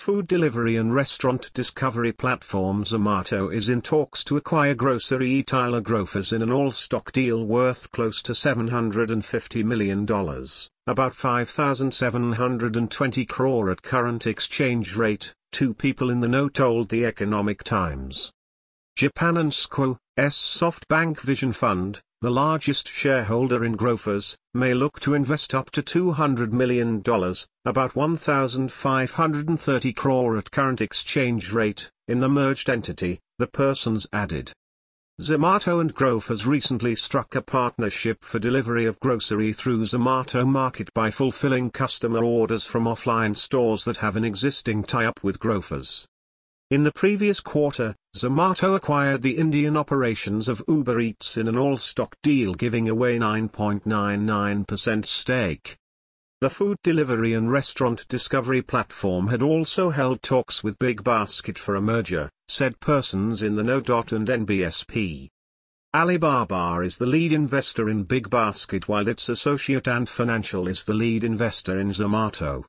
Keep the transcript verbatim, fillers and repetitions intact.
Food delivery and restaurant discovery platform Zomato is in talks to acquire grocery retailer Grofers in an all-stock deal worth close to seven hundred fifty million dollars, about five thousand seven hundred twenty crore at current exchange rate, two people in the know told The Economic Times. Japan and S Q O's SoftBank Vision Fund, the largest shareholder in Grofers, may look to invest up to two hundred million dollars, about one thousand five hundred thirty crore at current exchange rate, in the merged entity, the persons added. Zomato and Grofers recently struck a partnership for delivery of grocery through Zomato Market by fulfilling customer orders from offline stores that have an existing tie-up with Grofers. In the previous quarter, Zomato acquired the Indian operations of Uber Eats in an all-stock deal giving away nine point nine nine percent stake. The food delivery and restaurant discovery platform had also held talks with Big Basket for a merger, said persons in the know. And N B S P. Alibaba is the lead investor in Big Basket while its associate Ant Financial is the lead investor in Zomato.